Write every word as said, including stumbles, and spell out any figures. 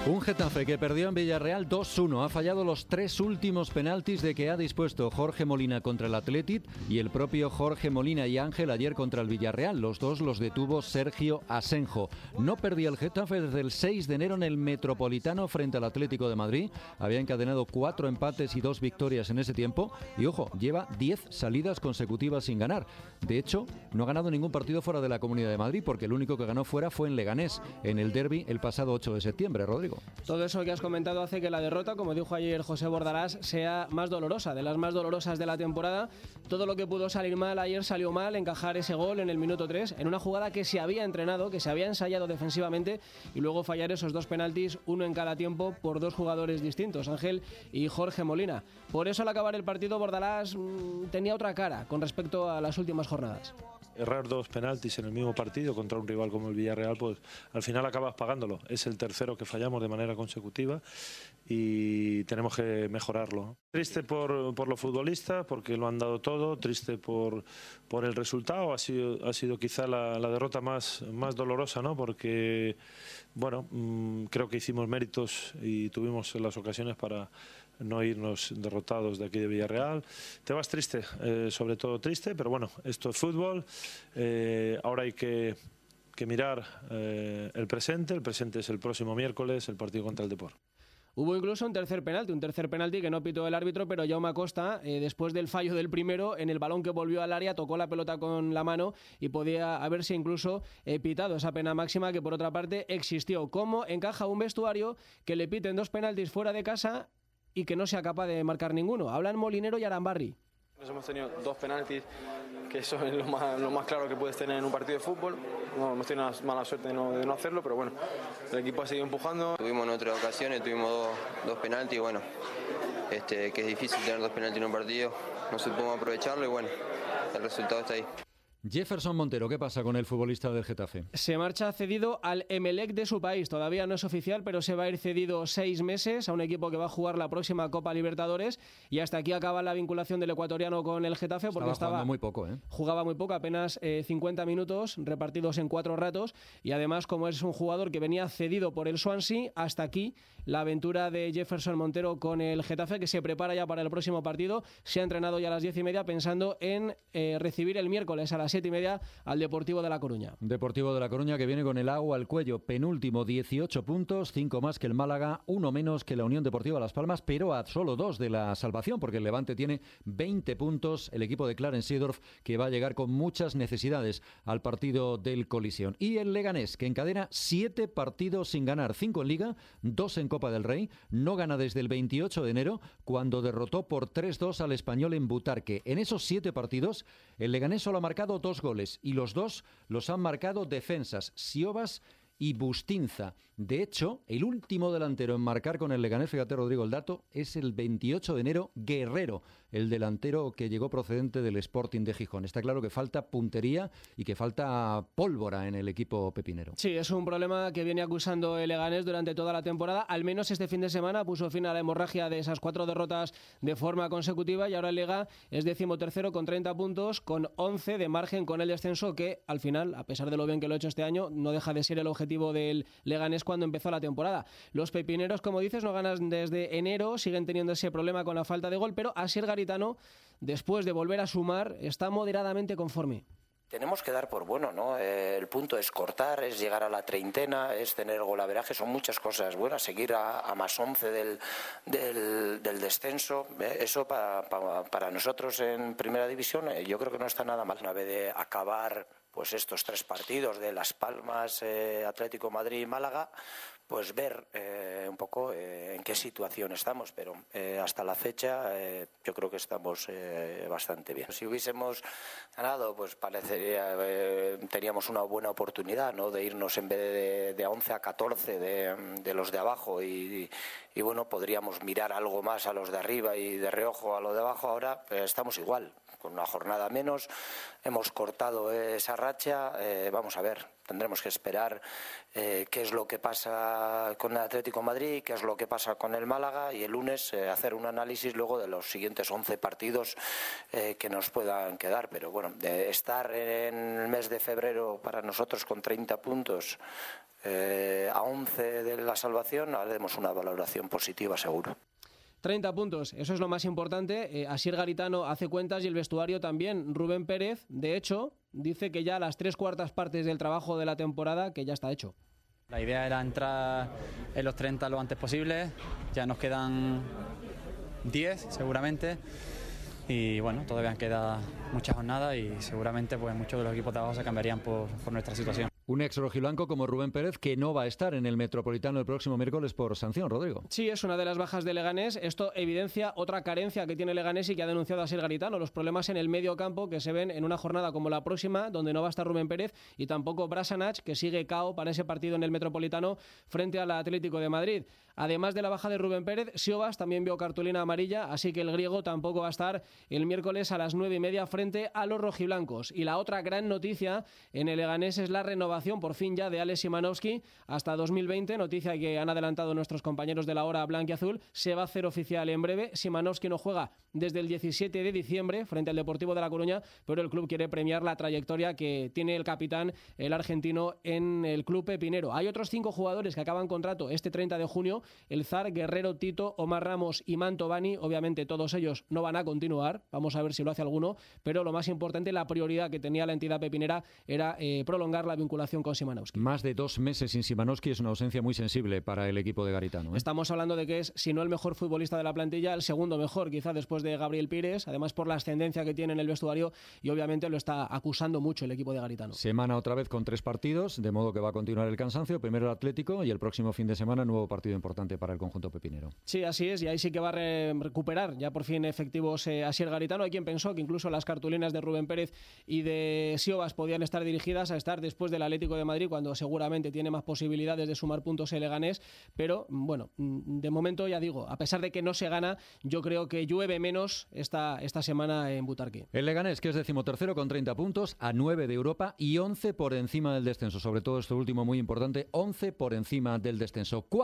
Un Getafe que perdió en Villarreal dos uno. Ha fallado los tres últimos penaltis de que ha dispuesto Jorge Molina contra el Athletic y el propio Jorge Molina y Ángel ayer contra el Villarreal. Los dos los detuvo Sergio Asenjo. No perdía el Getafe desde el seis de enero en el Metropolitano frente al Atlético de Madrid. Había encadenado cuatro empates y dos victorias en ese tiempo. Y ojo, lleva diez salidas consecutivas sin ganar. De hecho, no ha ganado ningún partido fuera de la Comunidad de Madrid porque el único que ganó fuera fue en Leganés, en el derbi el pasado ocho de septiembre. Rodrigo. Todo eso que has comentado hace que la derrota, como dijo ayer José Bordalás, sea más dolorosa, de las más dolorosas de la temporada. Todo lo que pudo salir mal ayer salió mal, encajar ese gol en el minuto tres, en una jugada que se había entrenado, que se había ensayado defensivamente, y luego fallar esos dos penaltis, uno en cada tiempo, por dos jugadores distintos, Ángel y Jorge Molina. Por eso al acabar el partido Bordalás mmm, tenía otra cara con respecto a las últimas jornadas. Errar dos penaltis en el mismo partido contra un rival como el Villarreal, pues al final acabas pagándolo. Es el tercero que fallamos de manera consecutiva y tenemos que mejorarlo. Triste por, por los futbolistas, porque lo han dado todo. Triste por, por el resultado. Ha sido, ha sido quizá la, la derrota más, más dolorosa, ¿no? Porque, bueno, mmm, creo que hicimos méritos y tuvimos las ocasiones para no irnos derrotados de aquí de Villarreal. Te vas triste, eh, sobre todo triste, pero bueno, esto es fútbol. Eh, ahora hay que, que mirar eh, el presente. El presente es el próximo miércoles, el partido contra el Depor. Hubo incluso un tercer penalti, un tercer penalti que no pitó el árbitro, pero Jaume Acosta, eh, después del fallo del primero, en el balón que volvió al área, tocó la pelota con la mano y podía haberse incluso eh, pitado esa pena máxima que por otra parte existió. ¿Cómo encaja un vestuario que le piten dos penaltis fuera de casa y que no sea capaz de marcar ninguno? Hablan Molinero y Arambarri. Nos hemos tenido dos penaltis, que eso es lo más, lo más claro que puedes tener en un partido de fútbol. No, hemos tenido una mala suerte de no, de no hacerlo, pero bueno, el equipo ha seguido empujando. Tuvimos en otras ocasiones, tuvimos dos, dos penaltis, bueno, este, que es difícil tener dos penaltis en un partido, no supimos aprovecharlo y bueno, el resultado está ahí. Jefferson Montero, ¿qué pasa con el futbolista del Getafe? Se marcha cedido al Emelec de su país. Todavía no es oficial, pero se va a ir cedido seis meses a un equipo que va a jugar la próxima Copa Libertadores. Y hasta aquí acaba la vinculación del ecuatoriano con el Getafe, porque estaba, estaba muy poco, ¿eh? jugaba muy poco, apenas eh, cincuenta minutos repartidos en cuatro ratos. Y además, como es un jugador que venía cedido por el Swansea, hasta aquí la aventura de Jefferson Montero con el Getafe, que se prepara ya para el próximo partido. Se ha entrenado ya a las diez y media pensando en eh, recibir el miércoles a las siete y media al Deportivo de La Coruña. Deportivo de La Coruña que viene con el agua al cuello, penúltimo, dieciocho puntos, cinco más que el Málaga, uno menos que la Unión Deportiva Las Palmas, pero a solo dos de la salvación, porque el Levante tiene veinte puntos, el equipo de Clarence Seedorf, que va a llegar con muchas necesidades al partido del Colisión. Y el Leganés, que encadena siete partidos sin ganar, cinco en Liga, dos en Copa del Rey, no gana desde el veintiocho de enero, cuando derrotó por tres dos al Español en Butarque. En esos siete partidos, el Leganés solo ha marcado dos goles, y los dos los han marcado defensas, Siobas y Bustinza. De hecho, el último delantero en marcar con el Leganés, fíjate Rodrigo el dato, es el veintiocho de enero, Guerrero, el delantero que llegó procedente del Sporting de Gijón. Está claro que falta puntería y que falta pólvora en el equipo pepinero. Sí, es un problema que viene acusando el Leganés durante toda la temporada. Al menos este fin de semana puso fin a la hemorragia de esas cuatro derrotas de forma consecutiva y ahora el Lega es decimotercero con treinta puntos, con once de margen con el descenso, que al final, a pesar de lo bien que lo ha hecho este año, no deja de ser el objetivo del Leganés cuando empezó la temporada. Los pepineros, como dices, no ganan desde enero, siguen teniendo ese problema con la falta de gol, pero Asier Garitano, después de volver a sumar, está moderadamente conforme. Tenemos que dar por bueno, ¿no? Eh, el punto es cortar, es llegar a la treintena, es tener golaveraje, son muchas cosas buenas, seguir a, a más once del, del, del descenso, ¿eh? Eso para, para, para nosotros en primera división eh, yo creo que no está nada mal. Una vez de acabar pues estos tres partidos de Las Palmas, eh, Atlético Madrid y Málaga, pues ver eh, un poco eh, en qué situación estamos, pero eh, hasta la fecha eh, yo creo que estamos eh, bastante bien. Si hubiésemos ganado, pues parecería eh, teníamos una buena oportunidad, ¿no? De irnos en vez de, de once a catorce de, de los de abajo y, y bueno, podríamos mirar algo más a los de arriba y de reojo a los de abajo. Ahora eh, estamos igual, con una jornada menos, hemos cortado esa racha, eh, vamos a ver, tendremos que esperar eh, qué es lo que pasa con el Atlético de Madrid, qué es lo que pasa con el Málaga y el lunes eh, hacer un análisis luego de los siguientes once partidos eh, que nos puedan quedar. Pero bueno, de estar en el mes de febrero para nosotros con treinta puntos eh, a once de la salvación haremos una valoración positiva seguro. treinta puntos, eso es lo más importante. Eh, Asier Garitano hace cuentas y el vestuario también. Rubén Pérez, de hecho, dice que ya las tres cuartas partes del trabajo de la temporada que ya está hecho. La idea era entrar en los treinta lo antes posible, ya nos quedan diez seguramente y bueno, todavía queda muchas jornadas y seguramente pues muchos de los equipos de abajo se cambiarían por, por nuestra situación. Un ex rojiblanco como Rubén Pérez que no va a estar en el Metropolitano el próximo miércoles por sanción, Rodrigo. Sí, es una de las bajas de Leganés. Esto evidencia otra carencia que tiene Leganés y que ha denunciado Asier Garitano, los problemas en el medio campo que se ven en una jornada como la próxima, donde no va a estar Rubén Pérez y tampoco Brasanac, que sigue K O para ese partido en el Metropolitano frente al Atlético de Madrid. Además de la baja de Rubén Pérez, Siobas también vio cartulina amarilla, así que el griego tampoco va a estar el miércoles a las nueve y media frente a los rojiblancos. Y la otra gran noticia en el Leganés es la renovación, por fin ya, de Alex Szymanowski hasta dos mil veinte, noticia que han adelantado nuestros compañeros de la hora blanquiazul. Se va a hacer oficial en breve. Szymanowski no juega desde el diecisiete de diciembre frente al Deportivo de La Coruña, pero el club quiere premiar la trayectoria que tiene el capitán, el argentino, en el club pepinero. Hay otros cinco jugadores que acaban contrato este treinta de junio. El Zar, Guerrero, Tito, Omar Ramos y Mantovani. Obviamente todos ellos no van a continuar. Vamos a ver si lo hace alguno, pero lo más importante, la prioridad que tenía la entidad pepinera era eh, prolongar la vinculación con Szymanowski. Más de dos meses sin Szymanowski es una ausencia muy sensible para el equipo de Garitano, ¿eh? Estamos hablando de que es, si no el mejor futbolista de la plantilla, el segundo mejor, quizá después de Gabriel Pires, además por la ascendencia que tiene en el vestuario y obviamente lo está acusando mucho el equipo de Garitano. Semana otra vez con tres partidos, de modo que va a continuar el cansancio. Primero el Atlético y el próximo fin de semana nuevo partido importante para el conjunto pepinero. Sí, así es, y ahí sí que va a re recuperar ya por fin efectivos eh, Asier Garitano. Hay quien pensó que incluso las cartulinas de Rubén Pérez y de Siobas podían estar dirigidas a estar después del Atlético de Madrid, cuando seguramente tiene más posibilidades de sumar puntos el Leganés, pero bueno, de momento ya digo, a pesar de que no se gana, yo creo que llueve menos esta, esta semana en Butarque. El Leganés, que es decimotercero con treinta puntos, a nueve de Europa y once por encima del descenso, sobre todo esto último muy importante, once por encima del descenso.